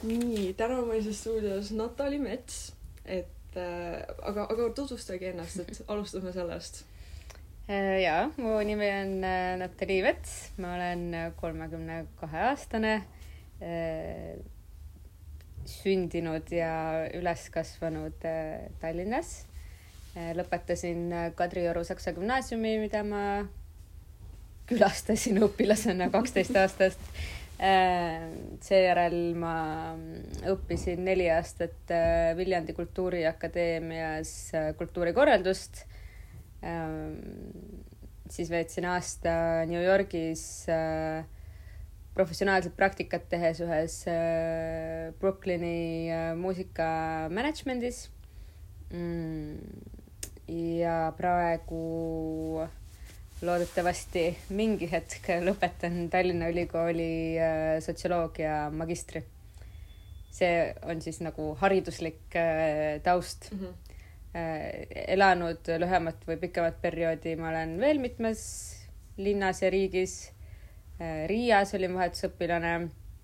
Nii, tänavaises stuudios Natali Mets, aga tutvustage ennast, et alustame sellest. Jaa, mu nimi on Natali Mets, ma olen 32-aastane, sündinud ja üles kasvanud Tallinnas. Lõpetasin Kadrioru Saksa gümnaasiumi, mida ma külastasin õpilasena 12 aastast. Seejärel ma õppisin 4 aastat Viljandi Kultuuriakadeemias kultuurikorraldust. Siis veetsin aasta New Yorgis professionaalset praktikat tehes ühes Brooklyni muusikamanagementis. Ja praegu loodetavasti mingi hetk lõpetan Tallinna Ülikooli sotsioloogia magistri. See on siis nagu hariduslik taust. Elanud lühemat või pikemat perioodi ma olen veel mitmes linnas ja riigis. Riias olin vahetusõpilane.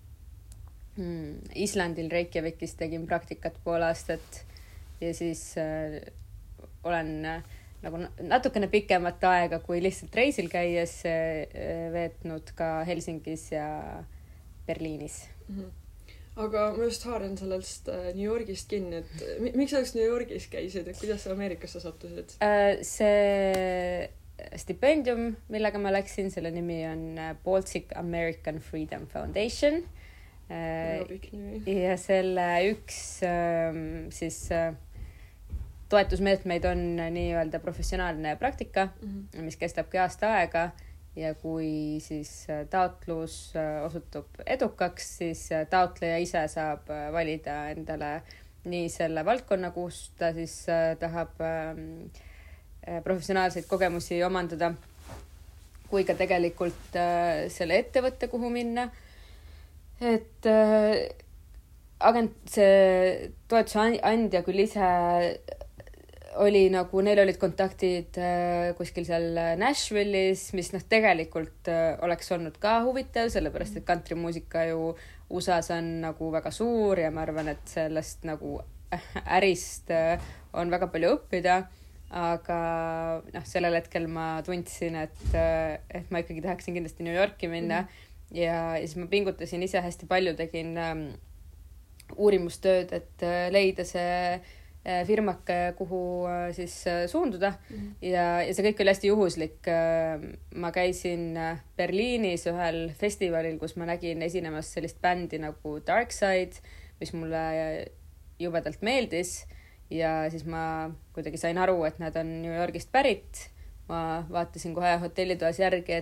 Islandil Reykjavikis tegin praktikat pool aastat ja siis olen nagu natukene pikemat aega kui lihtsalt reisil käies veetnud ka Helsingis ja Berliinis. Aga ma just haaran sellest New Yorgist kinni, et miks sa New Yorgis käisid, et kuidas sa Ameerikasse sattusid? See stipendium, millega ma läksin, selle nimi on Baltic American Freedom Foundation. Ja selle üks siis toetusmeetmeid on nii-öelda professionaalne praktika, mis kestabki aasta aega ja kui siis taotlus osutub edukaks, siis taotleja ise saab valida endale nii selle valdkonna, kus ta siis tahab professionaalseid kogemusi omandada, kui ka tegelikult selle ettevõtte, kuhu minna. Et see toetuse andja küll ise oli nagu, neil olid kontaktid kuskil seal Nashville'is, mis tegelikult oleks olnud ka huvitav, sellepärast et countrymuusika ju USA's on nagu väga suur ja ma arvan, et sellest nagu ärist on väga palju õppida, aga sellel hetkel ma tundsin, et ma ikkagi tahaksin kindlasti New Yorki minna ja siis ma pingutasin ise hästi palju, tegin uurimustööd, et leida see firmake, kuhu siis suunduda ja see kõik oli hästi juhuslik. Ma käisin Berliinis ühel festivalil, kus ma nägin esinemas sellist bändi nagu Dark Side, mis mulle jubedalt meeldis ja siis ma kuidagi sain aru, et nad on New Yorgist pärit. Ma vaatasin kohe hotellitoas järgi,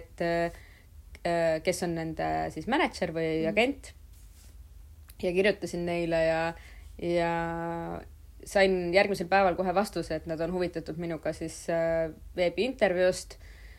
et kes on nende siis manager või agent ja kirjutasin neile ja sain järgmisel päeval kohe vastuse, et nad on huvitatud minuga siis veebiintervjuust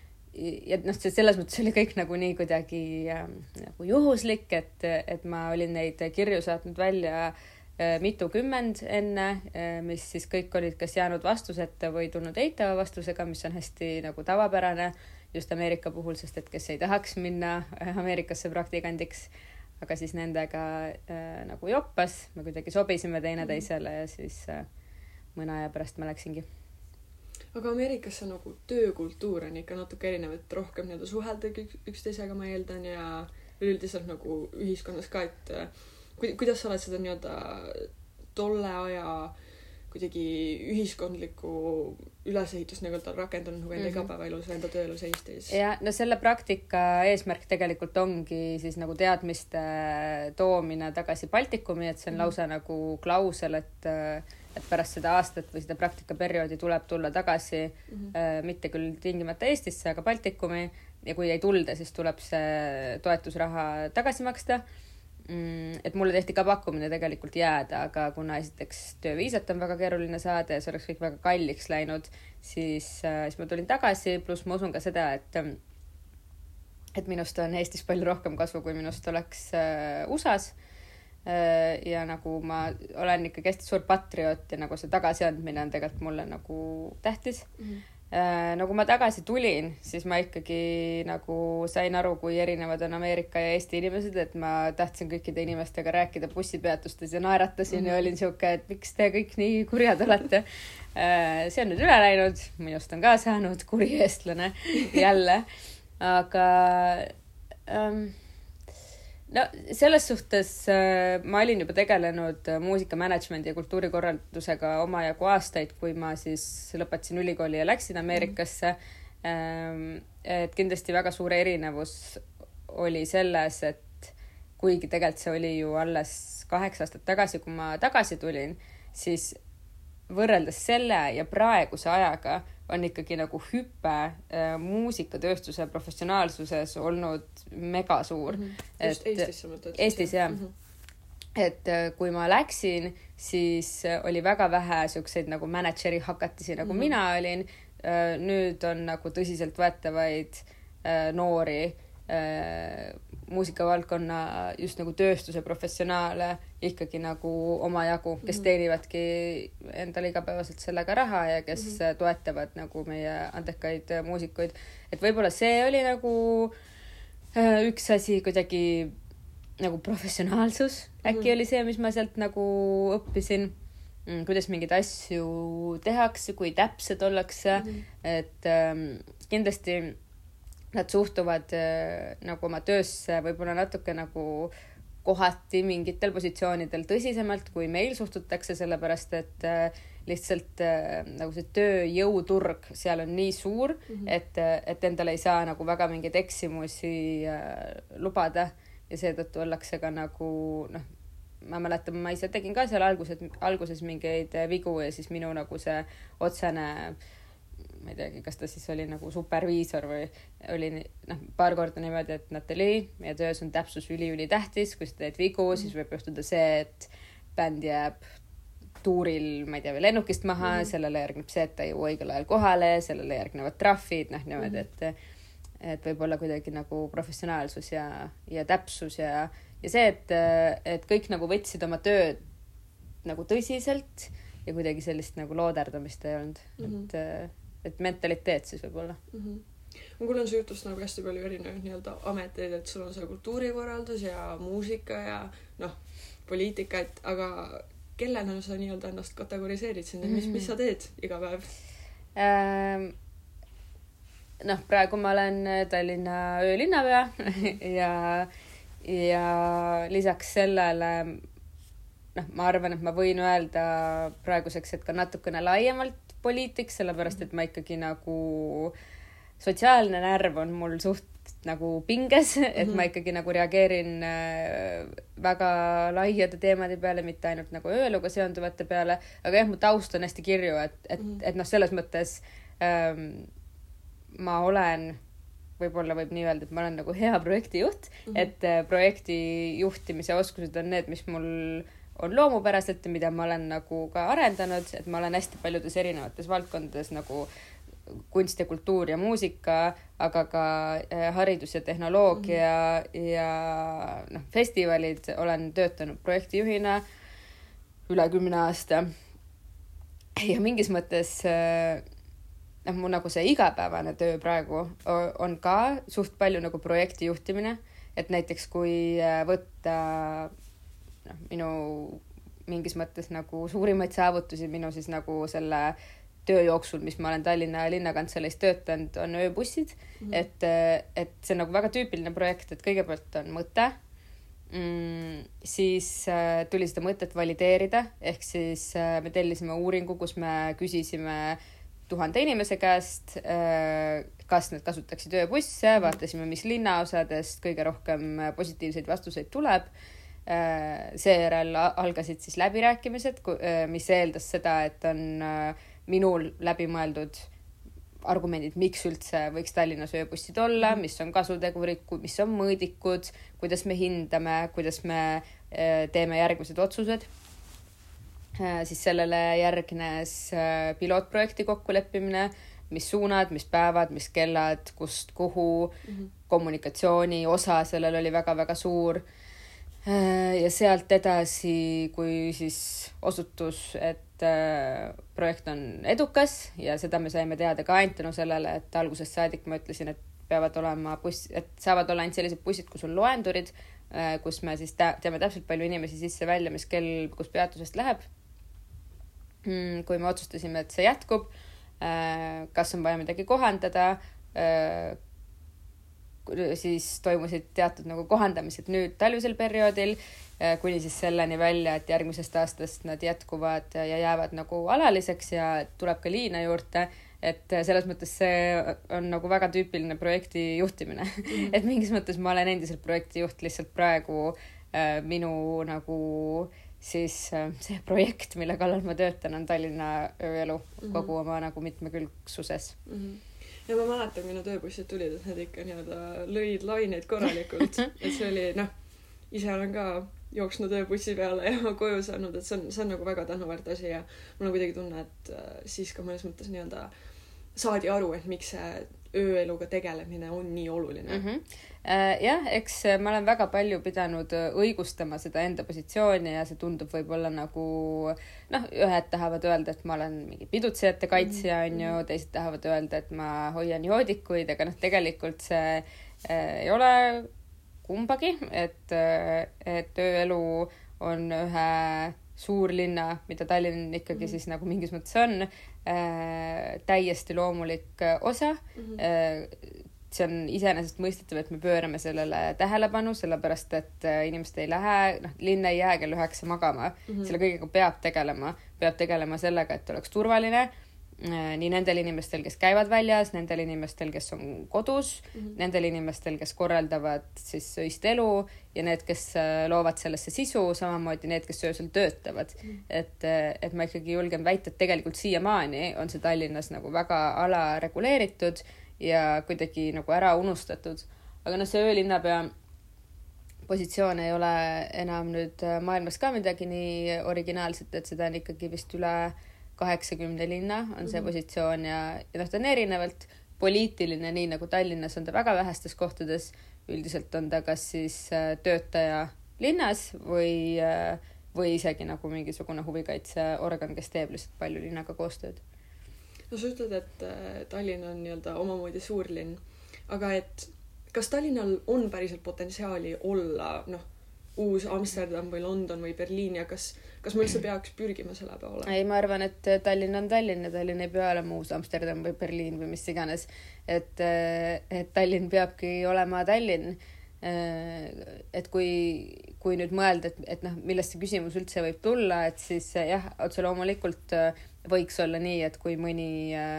ja selles mõttes oli kõik nagu nii kuidagi nagu juhuslik, et ma olin neid kirju saatnud välja mitukümmend enne, mis siis kõik olid kas jäänud vastuseta või tulnud eitava vastusega, mis on hästi nagu tavapärane just Ameerika puhul, sest et kes ei tahaks minna Ameerikasse praktikandiks, aga siis nendega nagu joppas, me kuidagi sobisime teineteisele ja siis mõne aja pärast ma läksingi. Aga Ameerikasse nagu töökultuur on ikka natuke erinev, et rohkem nii-öelda suhelda üksteisega ma eeldan ja üldiselt nagu ühiskonnas ka, et kuidas sa oled seda nii-öelda tolle aja kuidagi ühiskondlikku ülesehitust nagu rakendanud nagu enda igapäevaelus või enda tööelus Eestis? Ja selle praktika eesmärk tegelikult ongi siis nagu teadmiste toomine tagasi Baltikumi, et see on lausa nagu klausel, et pärast seda aastat või seda praktikaperioodi tuleb tulla tagasi, mitte küll tingimata Eestisse, aga Baltikumi ja kui ei tulda, siis tuleb see toetusraha tagasi maksta. Et mulle tehti ka pakkumine tegelikult jääda, aga kuna esiteks tööviisat on väga keeruline saada ja see oleks kõik väga kalliks läinud, siis ma tulin tagasi, pluss ma usun ka seda, et minust on Eestis palju rohkem kasu, kui minust oleks USA's. Ja nagu ma olen ikkagi hästi suur patriot ja nagu see tagasiandmine on tegelikult mulle nagu tähtis. Nagu ma tagasi tulin, siis ma ikkagi nagu sain aru, kui erinevad on Ameerika ja Eesti inimesed, et ma tahtsin kõikide inimestega rääkida bussipeatustes ja naeratasin ja olin siuke, et miks te kõik nii kurjad olete. See on nüüd üle läinud, minust on ka saanud kuri eestlane jälle, aga no selles suhtes ma olin juba tegelenud muusikamanagemendi ja kultuurikorraldusega omajagu aastaid, kui ma siis lõpetasin ülikooli ja läksin Ameerikasse. Et kindlasti väga suur erinevus oli selles, et kuigi tegelikult see oli ju alles 8 aastat tagasi, kui ma tagasi tulin, siis võrreldes selle ja praeguse ajaga on ikkagi nagu hüpe muusikatööstuse professionaalsuses olnud mega suur. Just Eestis sa mõtled? Eestis, jah. Et kui ma läksin, siis oli väga vähe siukseid nagu manageri hakatisi, nagu mina olin. Nüüd on nagu tõsiselt võetavaid noori muusikavaldkonna just nagu tööstuse professionaale ikkagi nagu omajagu, kes teenivadki endale igapäevaselt sellega raha ja kes toetavad nagu meie andekaid muusikuid. Et võib-olla see oli nagu üks asi kuidagi nagu professionaalsus. Äkki oli see, mis ma sealt nagu õppisin, kuidas mingeid asju tehakse, kui täpsed ollakse, et kindlasti nad suhtuvad nagu oma töösse võib-olla natuke nagu kohati mingitel positsioonidel tõsisemalt, kui meil suhtutakse, sellepärast et lihtsalt nagu see tööjõuturg seal on nii suur, et endale ei saa nagu väga mingeid eksimusi lubada ja seetõttu ollakse ka nagu ma mäletan, ma ise tegin ka seal alguses mingeid vigu ja siis minu nagu see otsene ma ei teagi, kas ta siis oli nagu superviisor või oli paar korda niimoodi, et Natali, meie töös on täpsus üli tähtis, kui sa teed vigu, siis võib juhtuda see, et bänd jääb tuuril, ma ei tea, või lennukist maha, sellele järgneb see, et ta ei jõua õigel ajal kohale, sellele järgnevad trahvid, niimoodi, et võib-olla kuidagi nagu professionaalsus ja täpsus ja see, et kõik nagu võtsid oma tööd nagu tõsiselt ja kuidagi sellist nagu looderdamist ei olnud, et mentaliteet siis võib-olla. Mul on see jutus nagu hästi palju erinevaid nii-öelda ameteid, et sul on see kultuurikorraldus ja muusika ja poliitikaid, aga kellena sa nii-öelda ennast kategoriseerid sinna, mis sa teed iga päev? Praegu ma olen Tallinna öölinnapea ja lisaks sellele ma arvan, et ma võin öelda praeguseks, et ka natukene laiemalt poliitik, sellepärast, et ma ikkagi nagu sotsiaalne närv on mul suht nagu pinges, et ma ikkagi nagu reageerin väga laiade teemade peale, mitte ainult nagu ööluga seonduvate peale, aga jah, mu taust on hästi kirju, et selles mõttes ma olen, võib-olla võib nii öelda, et ma olen nagu hea projektijuht, et projekti juhtimise oskused on need, mis mul on loomupäraselt ja mida ma olen nagu ka arendanud, et ma olen hästi paljudes erinevates valdkondades nagu kunst ja kultuur ja muusika, aga ka haridus ja tehnoloogia ja festivalid olen töötanud projektijuhina üle 10 aasta. Ja mingis mõttes mu nagu see igapäevane töö praegu on ka suht palju nagu projekti juhtimine, et näiteks kui võtta minu mingis mõttes nagu suurimaid saavutusi minu siis nagu selle töö jooksul, mis ma olen Tallinna linnakantseleis töötanud, on ööbussid, et see on nagu väga tüüpiline projekt, et kõigepealt on mõte, siis tuli seda mõtet valideerida, ehk siis me tellisime uuringu, kus me küsisime 1000 inimese käest, kas nad kasutaksid ööbusse, vaatasime, mis linnaosadest kõige rohkem positiivseid vastuseid tuleb. Seejärel algasid siis läbirääkimised, mis eeldas seda, et on minul läbimõeldud argumendid, miks üldse võiks Tallinnas ööbussid olla, mis on kasutegurid, mis on mõõdikud, kuidas me hindame, kuidas me teeme järgmised otsused. Siis sellele järgnes pilootprojekti kokkuleppimine, mis suunad, mis päevad, mis kellad, kust, kuhu, kommunikatsiooni osa, sellel oli väga-väga suur. Ja sealt edasi, kui siis osutus, et projekt on edukas ja seda me saime teada ka ainult tänu sellele, et algusest saadik ma ütlesin, et peavad olema et saavad olla ainult sellised bussid, kus on loendurid, kus me siis teame täpselt palju inimesi sisse-välja, mis kell, kus peatusest läheb. Kui me otsustasime, et see jätkub, kas on vaja midagi kohandada, siis toimusid teatud nagu kohandamised nüüd talvisel perioodil, kuni siis selleni välja, et järgmisest aastast nad jätkuvad ja jäävad nagu alaliseks ja tuleb ka liina juurde, et selles mõttes see on nagu väga tüüpiline projekti juhtimine. Et mingis mõttes ma olen endiselt projekti juht, lihtsalt praegu minu nagu siis see projekt, mille kallal ma töötan, on Tallinna ööelu kogu oma nagu mitmekülgsuses. Ja ma mäletan, kui need ööbussid tulid, et need ikka lõid laineid korralikult. Et see oli, ise olen ka jooksnud ööbussi peale ja koju saanud, et see on nagu väga tänuväärt asi ja mul on kuidagi tunne, et siis ka mõnes mõttes saadi aru, et miks see ööeluga tegelemine on nii oluline. Jah, eks ma olen väga palju pidanud õigustama seda enda positsiooni ja see tundub võib-olla nagu, ühed tahavad öelda, et ma olen mingi pidutsejate kaitsja, teised tahavad öelda, et ma hoian joodikuid, aga tegelikult see ei ole kumbagi, et ööelu on ühe suurlinna, mida Tallinn ikkagi siis nagu mingis mõttes on, täiesti loomulik osa. See on iseenesest mõistetav, et me pöörame sellele tähelepanu, sellepärast, et inimesed ei lähe, linn ei jää kell 9 magama. Selle kõigega peab tegelema sellega, et oleks turvaline nii nendel inimestel, kes käivad väljas, nendel inimestel, kes on kodus, nendel inimestel, kes korraldavad siis öist elu ja need, kes loovad sellesse sisu, samamoodi need, kes öösel töötavad. Et ma ikkagi julgen väita, et tegelikult siiamaani on see Tallinnas nagu väga alareguleeritud ja kuidagi nagu ära unustatud. Aga see öölinnapea positsioon ei ole enam nüüd maailmas ka midagi nii originaalset, et seda on ikkagi vist üle 80 linna on see positsioon ja ta on erinevalt poliitiline, nii nagu Tallinnas on ta väga vähestes kohtades. Üldiselt on ta kas siis töötaja linnas või isegi nagu mingisugune huvikaitseorgan, kes teeb lihtsalt palju linnaga koostööd. No sa ütled, et Tallinn on omamoodi suurlinn, aga et kas Tallinnal on päriselt potentsiaali olla uus Amsterdam või London või Berliin ja kas ma üldse peaks pürgima selle peale? Ei, ma arvan, et Tallinn on Tallinn ja Tallinn ei pea olema uus Amsterdam või Berliin või mis iganes. Et Tallinn peabki olema Tallinn. Et kui nüüd mõelda, et millest see küsimus üldse võib tulla, et siis jah, otse loomulikult võiks olla nii, et kui mõni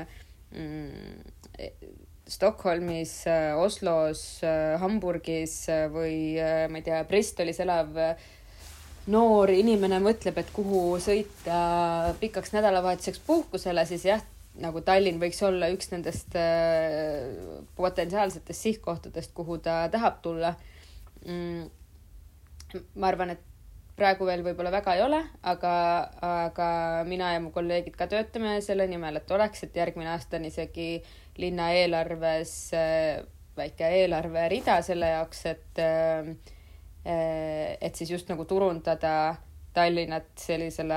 Stockholmis, Oslos, Hamburgis või ma ei tea, Bristolis elav noor inimene mõtleb, et kuhu sõita pikaks nädalavahetuseks puhkusele, siis jah, nagu Tallinn võiks olla üks nendest potentsiaalsetest sihtkohtadest, kuhu ta tahab tulla. Ma arvan, et praegu veel võib-olla väga ei ole, aga mina ja mu kolleegid ka töötame selle nimel, et oleks, et järgmine aasta on isegi linna eelarves väike eelarverida selle jaoks, et siis just nagu turundada Tallinnat sellisele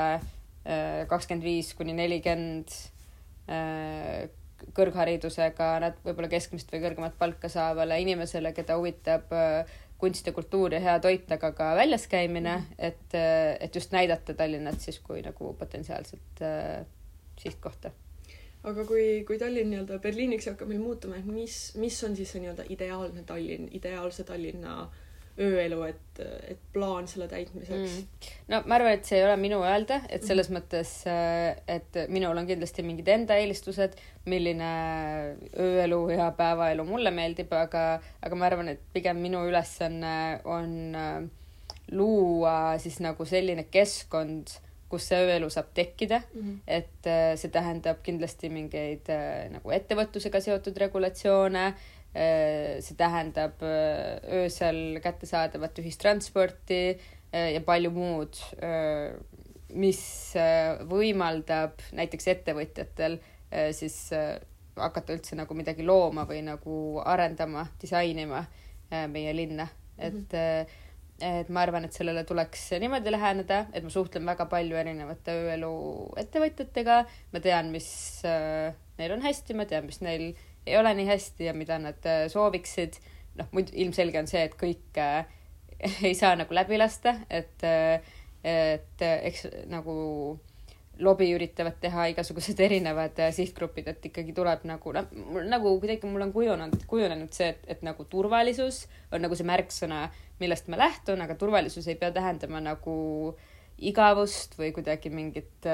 25-40 kõrgharidusega, nad võib-olla keskmist või kõrgemat palka saavale inimesele, keda huvitab kunst ja kultuur ja hea toit, aga ka väljas käimine, et just näidata Tallinnat siis kui nagu potentsiaalselt sihtkohta. Aga kui Tallinn Berliiniks hakkab meil muutuma, et mis on siis see ideaalne Tallinn, ideaalse Tallinna ööelu, et plaan selle täitmiseks? No ma arvan, et see ei ole minu öelda, et selles mõttes, et minul on kindlasti mingid enda eelistused, milline ööelu ja päevaelu mulle meeldib, aga ma arvan, et pigem minu ülesanne on luua siis nagu selline keskkond, kus see ööelu saab tekkida, et see tähendab kindlasti mingeid nagu ettevõtlusega seotud regulatsioone, see tähendab öösel kättesaadavat ühistransporti ja palju muud, mis võimaldab näiteks ettevõtjatel siis hakata üldse nagu midagi looma või nagu arendama, disainima meie linna. et ma arvan, et sellele tuleks niimoodi läheneda, et ma suhtlen väga palju erinevate ööelu ettevõtjatega, ma tean, mis neil on hästi, ma tean, mis neil ei ole nii hästi ja mida nad sooviksid. Muidu ilmselge on see, et kõik ei saa nagu läbi lasta, et eks nagu lobi üritavad teha igasugused erinevad sihtgrupid, et ikkagi tuleb nagu kuidagi mul on kujunenud see, et nagu turvalisus on nagu see märksõna, millest ma lähtun, aga turvalisus ei pea tähendama nagu igavust või kuidagi mingit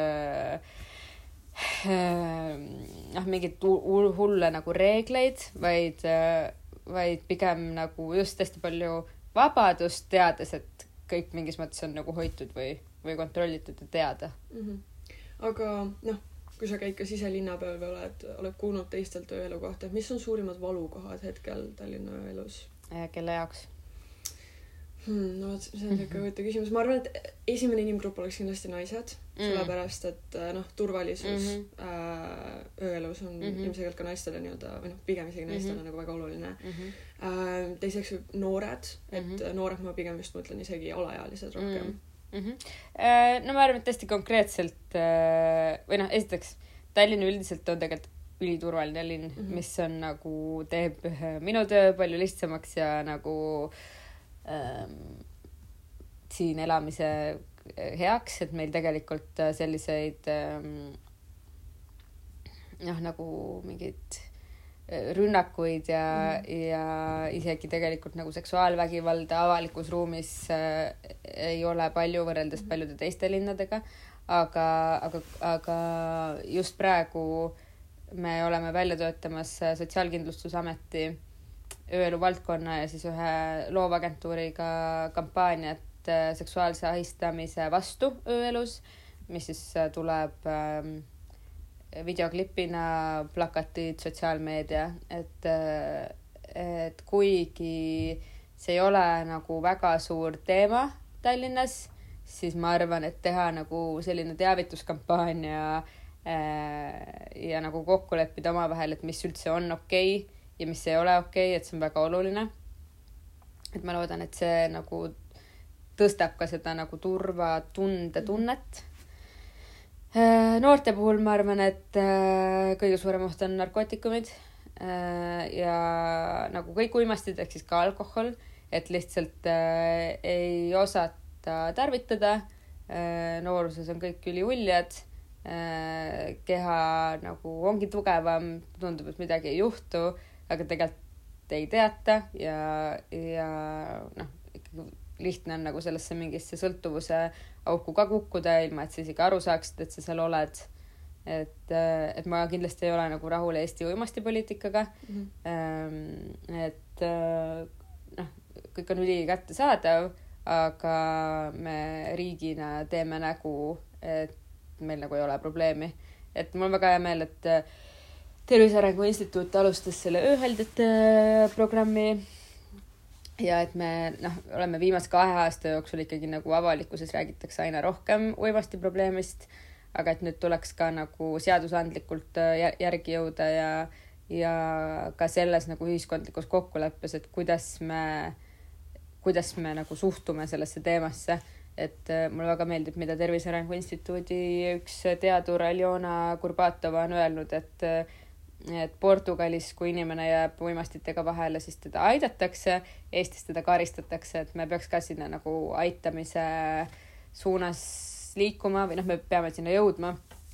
mingit hulle nagu reegleid, vaid pigem nagu just hästi palju vabadust, teades, et kõik mingis mõttes on nagu hoitud või kontrollitud ja teada. Aga kui sa käid ka siselinna peal või oled kuulnud teistelt ööelu kohta, mis on suurimad valukohad hetkel Tallinna ööelus? Kelle jaoks? See on ikka võtta küsimus. Ma arvan, et esimene inimgrupp oleks kindlasti naised, sellepärast, et turvalisus ööelus on ilmselgelt ka naistele või pigem isegi naistele nagu väga oluline. Teiseks noored, et noored ma pigem just mõtlen isegi alaealised rohkem. No ma arvan, et hästi konkreetselt esiteks Tallinn üldiselt on tegelikult üliturvaline linn, mis on nagu teeb minu töö palju lihtsamaks ja nagu siin elamise heaks, et meil tegelikult selliseid nagu mingid rünnakuid ja isegi tegelikult nagu seksuaalvägivalda avalikus ruumis ei ole palju võrreldes paljude teiste linnadega, aga just praegu me oleme välja töötamas Sotsiaalkindlustusameti ööelu valdkonna ja siis ühe loovagentuuriga kampaaniat seksuaalse ahistamise vastu ööelus, mis siis tuleb videoklipina, plakatid, sotsiaalmeedia, et kuigi see ei ole nagu väga suur teema Tallinnas, siis ma arvan, et teha nagu selline teavituskampaania ja nagu kokku leppida omavahel, et mis üldse on okei ja mis ei ole okei, et see on väga oluline. Et ma loodan, et see nagu tõstab ka seda nagu turvatunnet. Noorte puhul ma arvan, et kõige suurem oht on narkootikumid ja nagu kõik uimastid, ehk siis ka alkohol, et lihtsalt ei osata tarvitada. Nooruses on kõik üliuljad, keha nagu ongi tugevam, tundub, et midagi ei juhtu, aga tegelikult ei teata ja ikkagi lihtne on nagu sellesse mingisse sõltuvuse auku ka kukkuda, ilma et sa isegi aru saaksid, et sa seal oled. Et ma kindlasti ei ole nagu rahul Eesti uimastipoliitikaga. Et kõik on üli kättesaadav, aga me riigina teeme nägu, et meil nagu ei ole probleemi. Et mul on väga hea meel, et Tervise Arengu Instituut alustas selle ööhaldjate programmi ja et me oleme viimase 2 aasta jooksul ikkagi nagu avalikkuses räägitakse aina rohkem uimasti probleemist, aga et nüüd tuleks ka nagu seadusandlikult järgi jõuda ja ka selles nagu ühiskondlikus kokkuleppes, et kuidas me nagu suhtume sellesse teemasse. Et mulle väga meeldib, mida Tervise Arengu Instituudi üks teadur Aljona Kurbatova on öelnud, et Portugalis, kui inimene jääb uimastitega vahele, siis teda aidatakse, Eestis teda karistatakse, et me peaks ka sinna nagu aitamise suunas liikuma või me peame sinna jõudma,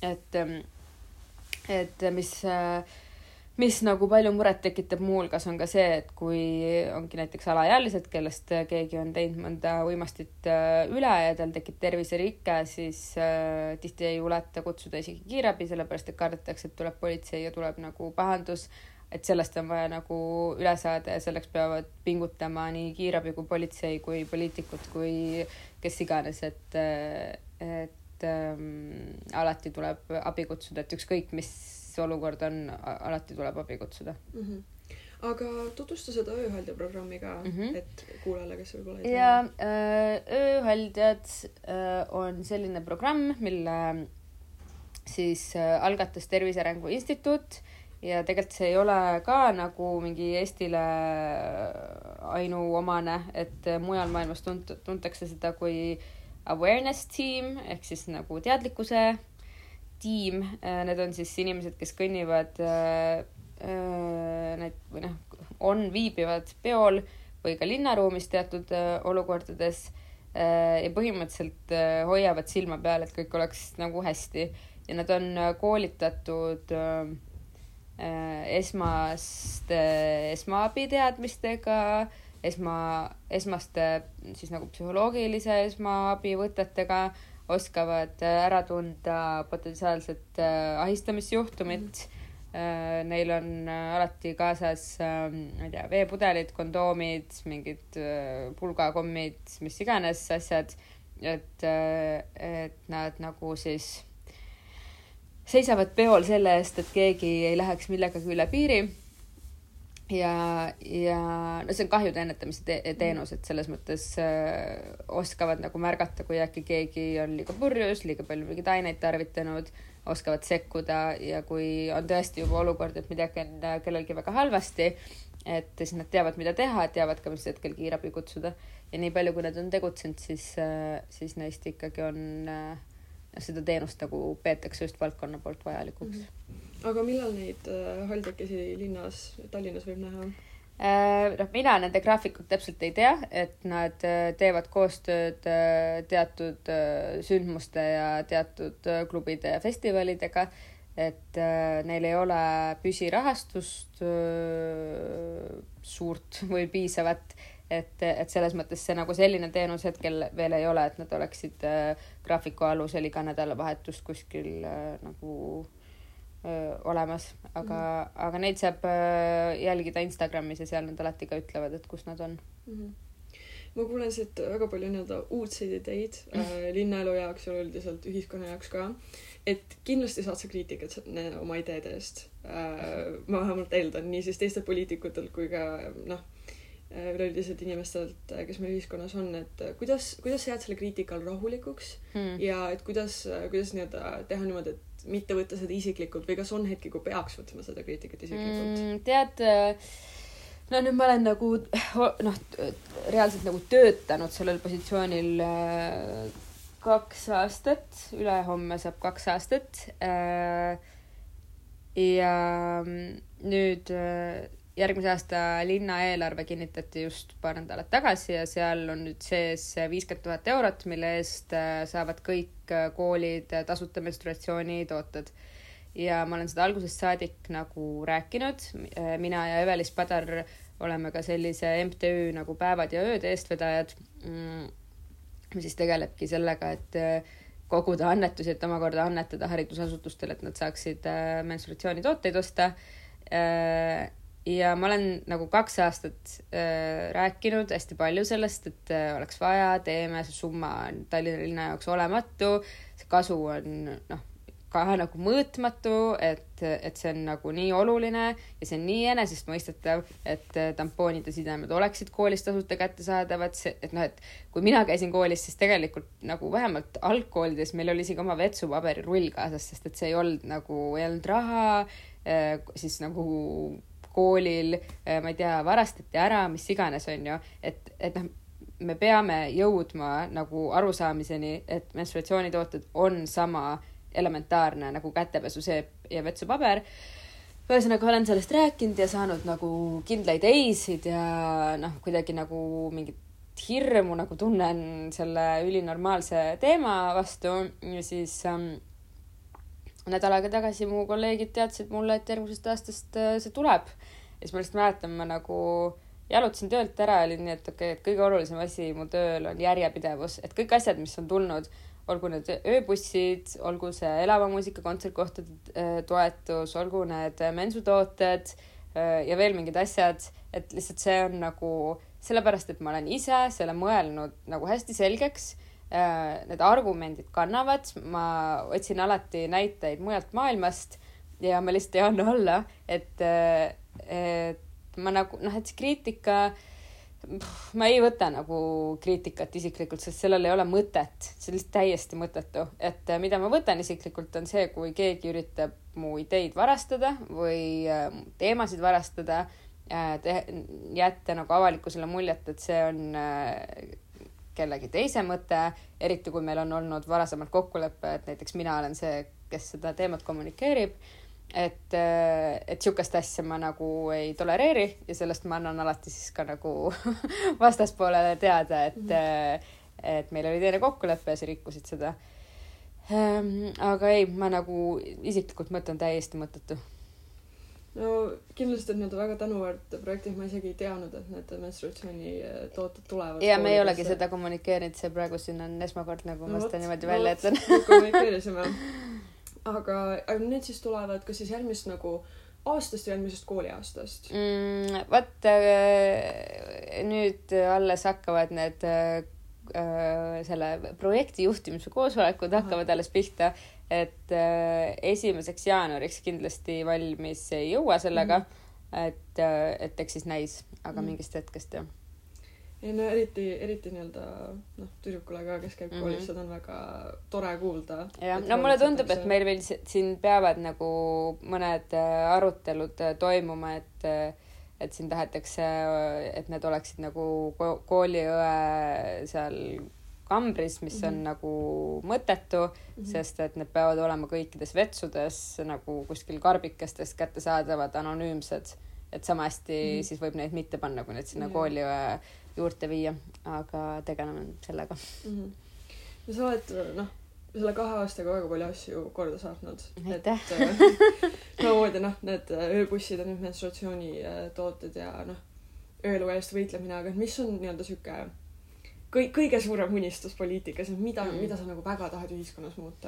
et mis nagu palju muret tekitab muuhulgas on ka see, et kui ongi näiteks alaealised, kellest keegi on teinud mõnda uimastit üle ja tal tekib terviserike, siis tihti ei juleta kutsuda isegi kiirabi, sellepärast et kardetakse, et tuleb politsei ja tuleb nagu pahandus, et sellest on vaja nagu üle saada ja selleks peavad pingutama nii kiirabi kui politsei kui poliitikud kui kes iganes, et alati tuleb abi kutsuda, et ükskõik mis olukord on, alati tuleb abi kutsuda. Aga tutvusta seda ööhaldja programmiga, et kuulele, kes võib-olla ei tea. Ööhaldjad on selline programm, mille siis algatas Tervise Arengu Instituut ja tegelikult see ei ole ka nagu mingi Eestile ainuomane, et mujal maailmas tuntakse seda kui awareness team ehk siis nagu teadlikkuse tiim. Need on siis inimesed, kes kõnnivad või viibivad peol või ka linnaruumis teatud olukordades ja põhimõtteliselt hoiavad silma peal, et kõik oleks nagu hästi. Ja nad on koolitatud esmaabi teadmistega, esmaste siis nagu psühholoogilise esmaabi võtetega, oskavad ära tunda potentsiaalset ahistamisjuhtumit. Neil on alati kaasas ma ei tea, veepudelid, kondoomid, mingid pulgakommid, mis iganes asjad, et nad nagu siis seisavad peol selle eest, et keegi ei läheks millegagi üle piiri. Ja no see on kahjude ennetamise teenus, et selles mõttes oskavad nagu märgata, kui äkki keegi on liiga purjus, liiga palju mingeid aineid tarvitanud, oskavad sekkuda ja kui on tõesti juba olukord, et midagi on kellelgi väga halvasti, et siis nad teavad, mida teha, teavad ka, mis hetkel kiirabi kutsuda. Ja nii palju, kui nad on tegutsenud, siis neist ikkagi on seda teenust nagu peetakse just valdkonna poolt vajalikuks. Aga millal neid haldjakesi linnas, Tallinnas võib näha? Mina nende graafikut täpselt ei tea, et nad teevad koostööd teatud sündmuste ja teatud klubide ja festivalidega, et neil ei ole püsirahastust suurt või piisavat, et selles mõttes see nagu selline teenus hetkel veel ei ole, et nad oleksid graafiku alusel iga nädalavahetust kuskil nagu olemas, aga neid saab jälgida Instagramis ja seal nad alati ka ütlevad, et kus nad on. Ma kuulen siit väga palju uudseid ideid linnaelu jaoks ja üldiselt ühiskonna jaoks ka, et kindlasti saad sa kriitikat oma ideede eest. Ma vähemalt eeldan nii siis teiste poliitikutelt kui ka üleüldiselt inimestelt, kes meil ühiskonnas on, et kuidas sa jääd selle kriitikal rahulikuks ja et kuidas teha niimoodi, et mitte võtta seda isiklikult või kas on hetki, kui peaks võtma seda kriitikat isiklikult? Tead, nüüd ma olen nagu reaalselt nagu töötanud sellel positsioonil 2 aastat, ülehomme saab 2 aastat ja nüüd järgmise aasta linna eelarve kinnitati just paar nädalat tagasi ja seal on nüüd sees 50 000 eurot, mille eest saavad kõik koolid tasuta menstruatsioonitooted. Ja ma olen seda algusest saadik nagu rääkinud. Mina ja Evelis Padar oleme ka sellise MTÜ nagu Päevad ja ööd eestvedajad, mis siis tegelebki sellega, et koguda annetusi, et omakorda annetada haridusasutustele, et nad saaksid menstruatsioonitooteid osta. Ja ma olen nagu 2 aastat rääkinud hästi palju sellest, et oleks vaja, teeme, see summa on Tallinna linna jaoks olematu, see kasu on ka nagu mõõtmatu, et see on nagu nii oluline ja see on nii enesestmõistetav, et tampoonid ja sidemed oleksid koolis tasuta kättesaadavad, et kui mina käisin koolis, siis tegelikult nagu vähemalt algkoolides meil oli isegi oma vetsupaberi rull kaasas, sest et see ei olnud raha, siis nagu koolil, ma ei tea, varastati ära, mis iganes on ju, et me peame jõudma nagu arusaamiseni, et menstruatsioonitooted on sama elementaarne nagu kätepesuseep ja vetsupaber. Ühesõnaga olen sellest rääkinud ja saanud nagu kindlaid eisid ja kuidagi nagu mingit hirmu nagu tunnen selle ülinormaalse teema vastu ja siis nädal aega tagasi mu kolleegid teadsid mulle, et järgmisest aastast see tuleb. Ja siis ma lihtsalt mäletan, ma nagu jalutasin töölt ära ja olin nii, et et kõige olulisem asi mu tööl on järjepidevus. Et kõik asjad, mis on tulnud, olgu need ööbussid, olgu see elava muusika kontsertkohtade toetus, olgu need mensutooted ja veel mingid asjad, et lihtsalt see on nagu sellepärast, et ma olen ise selle mõelnud nagu hästi selgeks. Need argumendid kannavad, ma otsin alati näiteid mujalt maailmast ja ma lihtsalt ei anna olla, et ma nagu, et see kriitika, ma ei võta nagu kriitikat isiklikult, sest sellel ei ole mõtet, see on lihtsalt täiesti mõtetu, et mida ma võtan isiklikult on see, kui keegi üritab mu ideid varastada või teemasid varastada jätta nagu avalikkusele muljet, et see on kellegi teise mõte, eriti kui meil on olnud varasemalt kokkulepe, et näiteks mina olen see, kes seda teemat kommunikeerib, et sihukest asja ma nagu ei tolereeri ja sellest ma annan alati siis ka nagu vastaspoolele teada, et meil oli teine kokkulepe ja sa rikkusid seda. Aga ei, ma nagu isiklikult mõtlen täiesti mõttetu. No kindlasti on need väga tänuväärt projektid, ma isegi ei teadnud, et need menstruatsiooni tooted tulevad. Ja me ei olegi seda kommunikeerinud, see praegu siin on esmakord, nagu ma seda niimoodi välja ütlen. Kommunikeerisime. Aga need siis tulevad kas siis järgmist nagu aastast või järgmisest kooliaastast? Vaat nüüd alles hakkavad need selle projekti juhtimise koosolekud hakkavad alles pihta, et 1. jaanuariks kindlasti valmis ei jõua sellega, et eks siis näis, aga mingist hetkest jah. Ei, no eriti nii-öelda tüdrukule ka, kes käib koolis, seda on väga tore kuulda. Ja, no mulle tundub, et meil veel siin peavad nagu mõned arutelud toimuma, et siin tahetakse, et need oleksid nagu kooliõe seal kambris, mis on nagu mõttetu, sest et need peavad olema kõikides vetsudes nagu kuskil karbikestes kättesaadavad anonüümsed, et sama hästi siis võib neid mitte panna, kui need sinna kooliõe juurde viia, aga tegeleme sellega. Ja sa oled, selle 2 aastaga väga palju asju korda saatnud. Aitäh! Samamoodi, need ööbussid on nüüd menstruatsiooni tooted ja ööelu eest võitlemine, aga mis on nii-öelda süke kõige suurem unistus poliitikas, mida sa nagu väga tahad ühiskonnas muuta?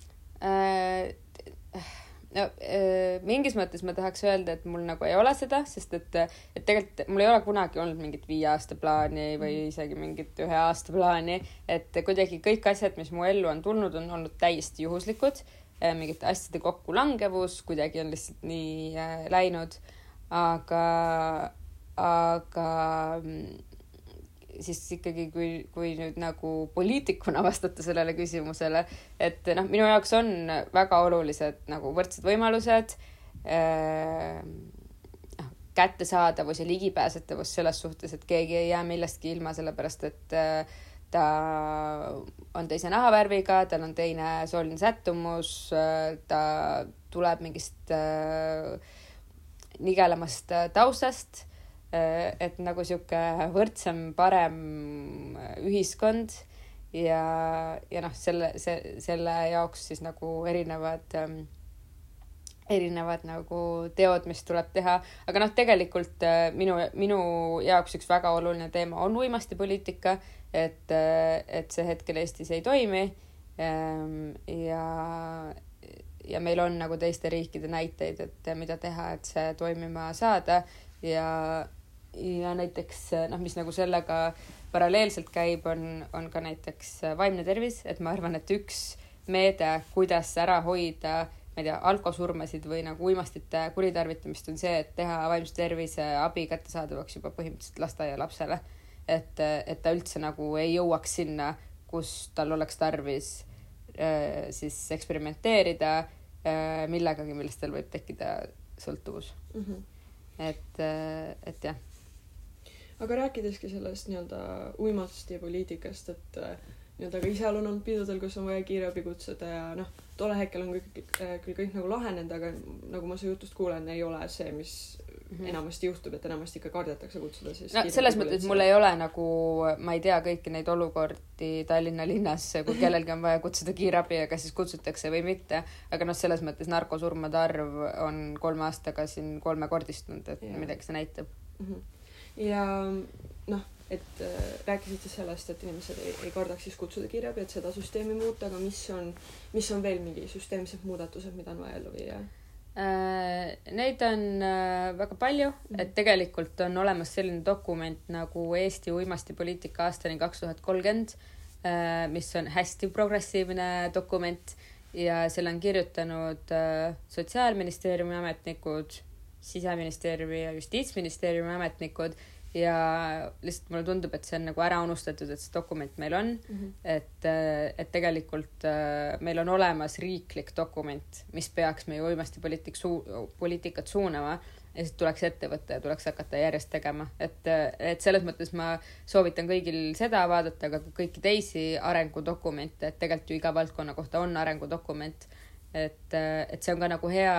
No, mingis mõttes ma tahaks öelda, et mul nagu ei ole seda, sest et tegelikult mul ei ole kunagi olnud mingit 5 aasta plaani või isegi mingit 1 aasta plaani, et kuidagi kõik asjad, mis mu ellu on tulnud, on olnud täiesti juhuslikud, mingit asjade kokkulangevus, kuidagi on lihtsalt nii läinud, aga siis ikkagi, kui nüüd nagu poliitikuna vastata sellele küsimusele, et minu jaoks on väga olulised nagu võrdsed võimalused, kättesaadavus ja ligipääsetavus selles suhtes, et keegi ei jää millestki ilma, sellepärast et ta on teise nahavärviga, tal on teine sooline sättumus, ta tuleb mingist nigelamast taustast, et nagu sihuke võrdsem, parem ühiskond ja selle jaoks siis nagu erinevad nagu teod, mis tuleb teha, aga tegelikult minu jaoks üks väga oluline teema on uimastipoliitika, et see hetkel Eestis ei toimi ja meil on nagu teiste riikide näiteid, et mida teha, et see toimima saada ja näiteks, mis nagu sellega paralleelselt käib, on ka näiteks vaimne tervis, et ma arvan, et üks meede, kuidas ära hoida, ma ei tea, alkosurmasid või nagu uimastite kuritarvitamist on see, et teha vaimse tervise abi kättesaadavaks juba põhimõtteliselt lasteaia lapsele, et ta üldse nagu ei jõuaks sinna, kus tal oleks tarvis siis eksperimenteerida millegagi, millest tal võib tekkida sõltuvus. Et jah. Aga rääkideski sellest nii-öelda uimasti ja poliitikast, et nii-öelda ka ise olen olnud pidudel, kus on vaja kiirabi kutsuda ja tolle hetkel on kõik nagu lahenenud, aga nagu ma su jutust kuulen, ei ole see, mis enamasti juhtub, et enamasti ikka kardetakse kutsuda siis selles mõttes, et mul ei ole nagu, ma ei tea kõiki neid olukordi Tallinna linnas, kui kellelgi on vaja kutsuda kiirabi ja kas siis kutsutakse või mitte, aga selles mõttes narkosurmade arv on 3 aastaga siin 3-kordistunud, et midagi see näitab. Ja et rääkisid siis sellest, et inimesed ei kardaks siis kutsuda kiirabi, et seda süsteemi muuta, aga mis on veel mingi süsteemsed muudatused, mida on vaja ellu viia? Neid on väga palju, et tegelikult on olemas selline dokument nagu Eesti uimastipoliitika aastani 2030, mis on hästi progressiivne dokument ja selle on kirjutanud Sotsiaalministeeriumi ametnikud, Siseministeeriumi ja Justiitsministeeriumi ametnikud ja lihtsalt mulle tundub, et see on nagu ära unustatud, et see dokument meil on, et tegelikult meil on olemas riiklik dokument, mis peaks meie uimastipoliitikat suunama, ja siis tuleks ette võtta ja tuleks hakata järjest tegema. Et selles mõttes ma soovitan kõigil seda vaadata, aga kõiki teisi arengudokumente, et tegelikult ju iga valdkonna kohta on arengudokument. Et see on ka nagu hea,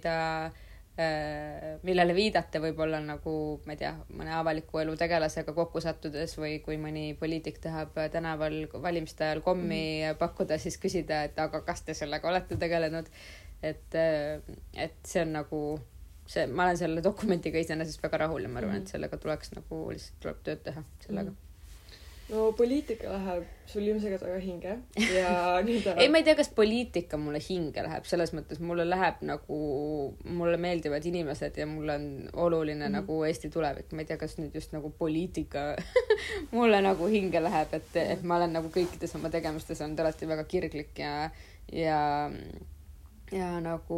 millele viidata võib-olla nagu, ma ei tea, mõne avaliku elu tegelasega kokku sattudes või kui mõni poliitik tahab tänaval valimiste ajal kommi pakkuda, siis küsida, et aga kas te sellega olete tegelenud. Et see on nagu see, ma olen selle dokumentiga iseenesest väga rahul ja ma arvan, et sellega tuleks nagu lihtsalt tuleb tööd teha sellega. No poliitika läheb sul ilmselt väga hinge ja ei, ma ei tea, kas poliitika mulle hinge läheb, selles mõttes mulle läheb nagu, mulle meeldivad inimesed ja mulle on oluline nagu Eesti tulevik. Ma ei tea, kas nüüd just nagu poliitika mulle nagu hinge läheb, et ma olen nagu kõikides oma tegemistes on alati väga kirglik ja nagu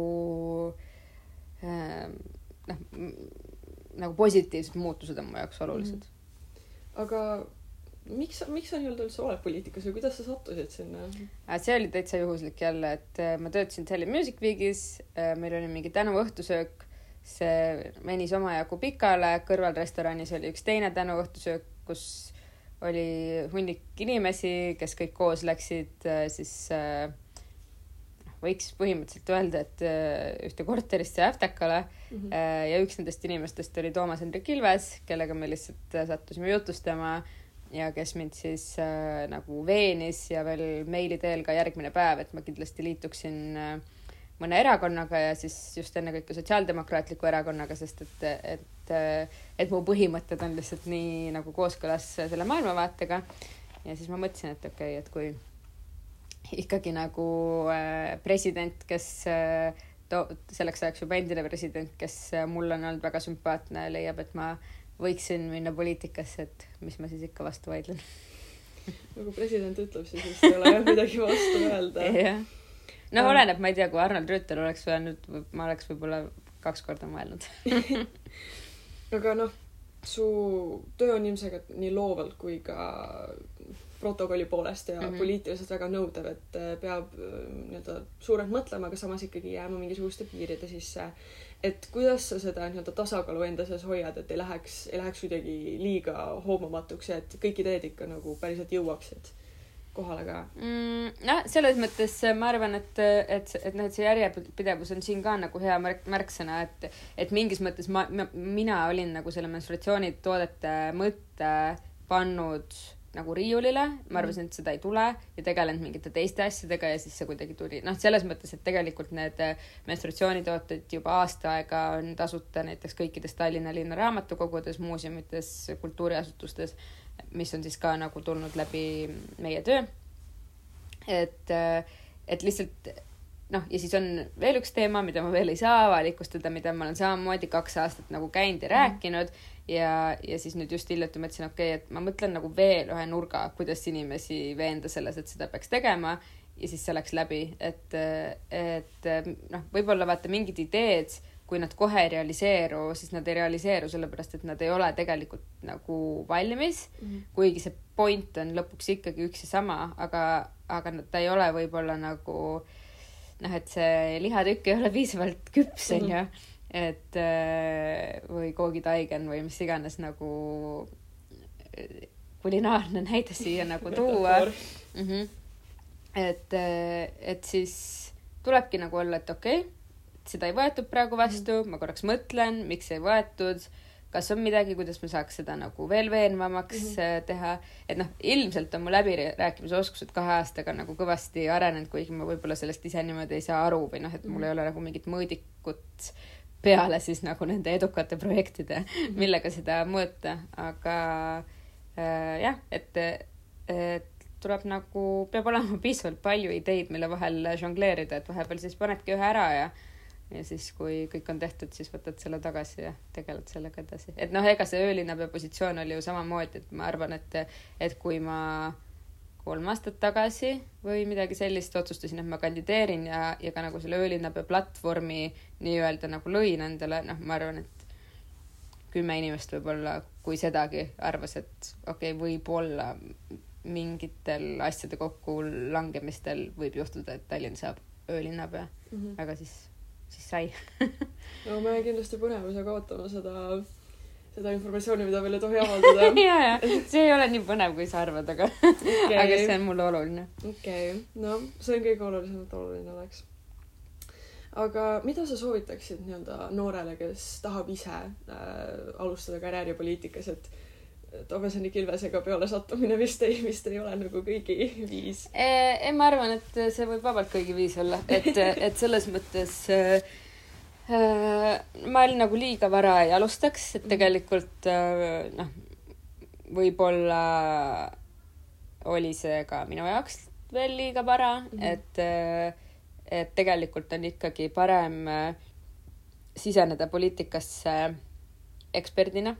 nagu positiivsed muutused on mu jaoks olulised. Aga miks sa nii-öelda üldse oled poliitikas või kuidas sa sattusid sinna? See oli täitsa juhuslik jälle, et ma töötasin Tele Music Weekis, meil oli mingi tänuõhtusöök, see venis omajagu pikale, kõrval restoranis oli üks teine tänuõhtusöök, kus oli hunnik inimesi, kes kõik koos läksid siis võiks põhimõtteliselt öelda, et ühte korterisse Äftekale ja üks nendest inimestest oli Toomas Hendrik Ilves, kellega me lihtsalt sattusime jutustama ja kes mind siis nagu veenis ja veel meili teel ka järgmine päev, et ma kindlasti liituksin mõne erakonnaga ja siis just ennekõike Sotsiaaldemokraatliku erakonnaga, sest et mu põhimõtted on lihtsalt nii nagu kooskõlas selle maailmavaatega ja siis ma mõtlesin, et okei, et kui ikkagi nagu president, kes selleks ajaks juba endine president, kes mul on olnud väga sümpaatne, leiab, et ma võiksin minna poliitikasse, et mis ma siis ikka vastu vaidlen. Nagu president ütleb, siis vist ei ole midagi vastu öelda. No oleneb, ma ei tea, kui Arnold Rüütel oleks öelnud, ma oleks võib-olla 2 korda mõelnud. Aga su töö on ilmselt nii loovalt kui ka protokolli poolest ja poliitiliselt väga nõudev, et peab suurelt mõtlema, aga samas ikkagi jääma mingisuguste piiride sisse. Et kuidas sa seda tasakaalu enda sees hoiad, et ei läheks kuidagi liiga hoomamatuks ja et kõik ideed ikka nagu päriselt jõuaksid kohale ka? No, selles mõttes ma arvan, et see järjepidevus on siin ka nagu hea märksõna, et mingis mõttes mina olin nagu selle menstruatsioonitoodete mõtte pannud nagu riiulile, ma arvasin, et seda ei tule ja tegelenud mingite teiste asjadega ja siis see kuidagi tuli. Selles mõttes, et tegelikult need menstruatsioonitooted juba aasta aega on tasuta näiteks kõikides Tallinna linna raamatukogudes, muuseumites, kultuuriasutustes, mis on siis ka nagu tulnud läbi meie töö. Et lihtsalt ja siis on veel üks teema, mida ma veel ei saa avalikustada, mida ma olen samamoodi 2 aastat nagu käinud ja rääkinud ja siis nüüd just hiljuti mõtlesin, et ma mõtlen nagu veel ühe nurga, kuidas inimesi veenda selles, et seda peaks tegema ja siis see läks läbi, et võib-olla vaata mingid ideed, kui nad kohe ei realiseeru, siis nad ei realiseeru sellepärast, et nad ei ole tegelikult nagu valmis, kuigi see point on lõpuks ikkagi üks ja sama, aga ta ei ole võib-olla nagu et see lihatükk ei ole piisavalt küps, et või koogitaigen või mis iganes nagu kulinaarne näide siia nagu tuua. Et siis tulebki nagu olla, et okei, seda ei võetud praegu vastu, ma korraks mõtlen, miks ei võetud, kas on midagi, kuidas ma saaks seda nagu veel veenvamaks teha. Et ilmselt on mu läbirääkimise oskused 2 aastaga nagu kõvasti arenenud, kuigi ma võib-olla sellest ise niimoodi ei saa aru või et mul ei ole nagu mingit mõõdikut peale siis nagu nende edukate projektide, millega seda mõõta. Aga jah, et tuleb nagu, peab olema piisavalt palju ideid, mille vahel žongleerida, et vahepeal siis panedki ühe ära ja siis kui kõik on tehtud, siis võtad selle tagasi ja tegeled sellega edasi. Et ega see öölinnapea positsioon oli ju samamoodi, et ma arvan, et kui ma 3 aastat tagasi või midagi sellist otsustasin, et ma kandideerin ja ka nagu selle öölinnapea platvormi nii-öelda nagu lõin endale, ma arvan, et 10 inimest võib-olla, kui sedagi arvas, et okei, võib-olla mingitel asjade kokku langemistel võib juhtuda, et Tallinn saab öölinnapea. Aga siis siis sai. No me kindlasti põnevusega ootame seda informatsiooni, mida veel ei tohi avaldada. ja, see ei ole nii põnev, kui sa arvad, aga aga see on mulle oluline. Okei. No, see on kõige olulisem, et oluline oleks. Aga mida sa soovitaksid nii-öelda noorele, kes tahab ise alustada karjääri poliitikas, et Oveseni Kilvesega peale sattumine vist ei ole nagu kõigi viis? Ma arvan, et see võib vabalt kõigi viis olla. Et selles mõttes ma olin nagu liiga vara ei alustaks, et tegelikult võib-olla oli see ka minu jaoks veel liiga vara, et tegelikult on ikkagi parem siseneda poliitikasse eksperdina.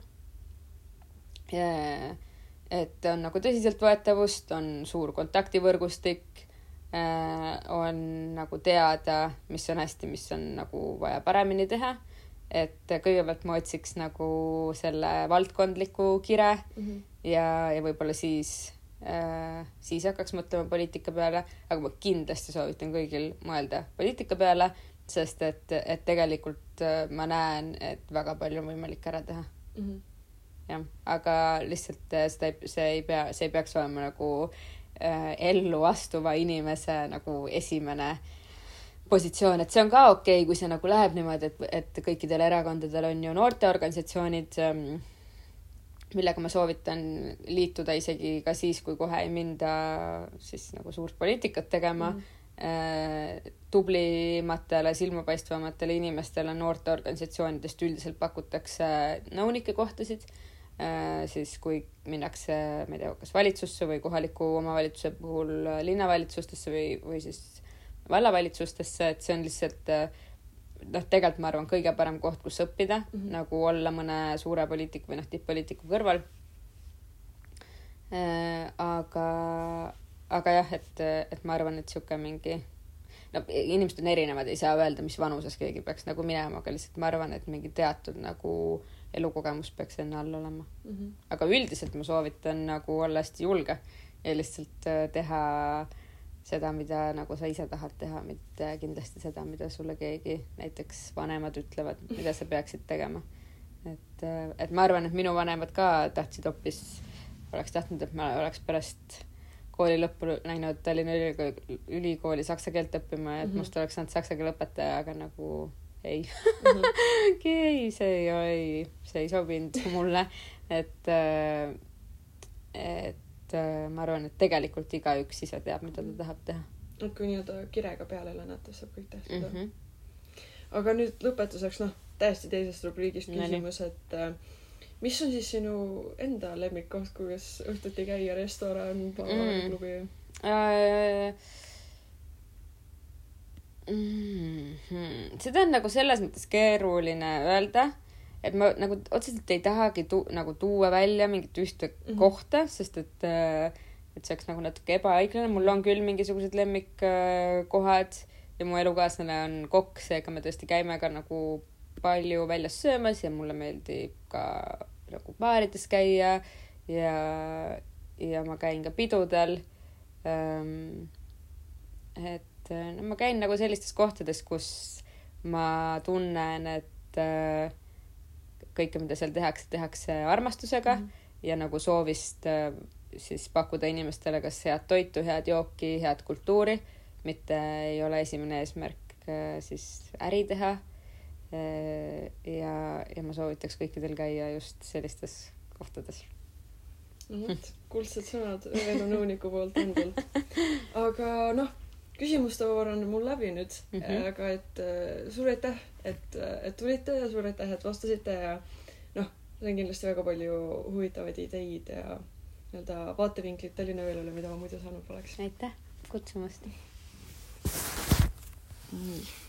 Et on nagu tõsiseltvõetavust, on suur kontaktivõrgustik, on nagu teada, mis on hästi, mis on nagu vaja paremini teha. Et kõigepealt ma otsiks nagu selle valdkondliku kire ja võib-olla siis hakkaks mõtlema poliitika peale, aga ma kindlasti soovitan kõigil mõelda poliitika peale, sest et tegelikult ma näen, et väga palju on võimalik ära teha. Jah, aga lihtsalt see ei peaks olema nagu ellu astuva inimese nagu esimene positsioon, et see on ka okei, kui see nagu läheb niimoodi, et kõikidel erakondadel on ju noorteorganisatsioonid, millega ma soovitan liituda isegi ka siis, kui kohe ei minda siis nagu suurt poliitikat tegema. Tublimatele, silmapaistvamatele inimestele noorteorganisatsioonidest üldiselt pakutakse nõunike kohtasid, siis kui minnakse, ma ei tea, kas valitsusse või kohaliku omavalitsuse puhul linnavalitsustesse või siis vallavalitsustesse, et see on lihtsalt tegelikult ma arvan kõige parem koht, kus õppida, nagu olla mõne suure poliitiku või tipp-poliitiku kõrval. Aga jah, et ma arvan, et siuke mingi inimesed on erinevad, ei saa öelda, mis vanuses keegi peaks nagu minema, aga lihtsalt ma arvan, et mingi teatud nagu elukogemus peaks enne all olema. Aga üldiselt ma soovitan nagu olla hästi julge ja lihtsalt teha seda, mida nagu sa ise tahad teha, mitte kindlasti seda, mida sulle keegi näiteks vanemad ütlevad, mida sa peaksid tegema. Et ma arvan, et minu vanemad ka oleks tahtnud, et ma oleks pärast kooli lõppu läinud Tallinna ülikooli saksa keelt õppima ja et must oleks saanud saksa keele õpetaja, aga nagu ei. ei, see ei sobinud mulle. Et ma arvan, et tegelikult igaüks ise teab, mida ta tahab teha. Et kui nii-öelda kirega peale lennata, saab kõik tehtud. Aga nüüd lõpetuseks, täiesti teisest rubriigist küsimus, et mis on siis sinu enda lemmikkoht, kuidas õhtuti käia, restoran, klubi? Seda on nagu selles mõttes keeruline öelda, et ma nagu otseselt ei tahagi nagu tuua välja mingit ühte kohta, sest et see oleks nagu natuke ebaõiglane. Mul on küll mingisugused lemmikkohad ja mu elukaaslane on kokk, seega me tõesti käime ka nagu palju väljas söömas ja mulle meeldib ka nagu baarides käia ja ma käin ka pidudel. Et ma käin nagu sellistes kohtades, kus ma tunnen, et kõike, mida seal tehakse armastusega ja nagu soovist siis pakkuda inimestele kas head toitu, head jooki, head kultuuri, mitte ei ole esimene eesmärk siis äri teha. Ja ma soovitaks kõikidel käia just sellistes kohtades. Kuldsed sõnad Veenu nõuniku poolt endalt. Aga küsimuste voor on mul läbi nüüd, aga et suur aitäh, et tulite ja suur aitäh, et vastasite ja see on kindlasti väga palju huvitavaid ideid ja nii-öelda vaatevinklit Tallinna elule, mida ma muidu saanud poleks. Aitäh kutsumast. Nii.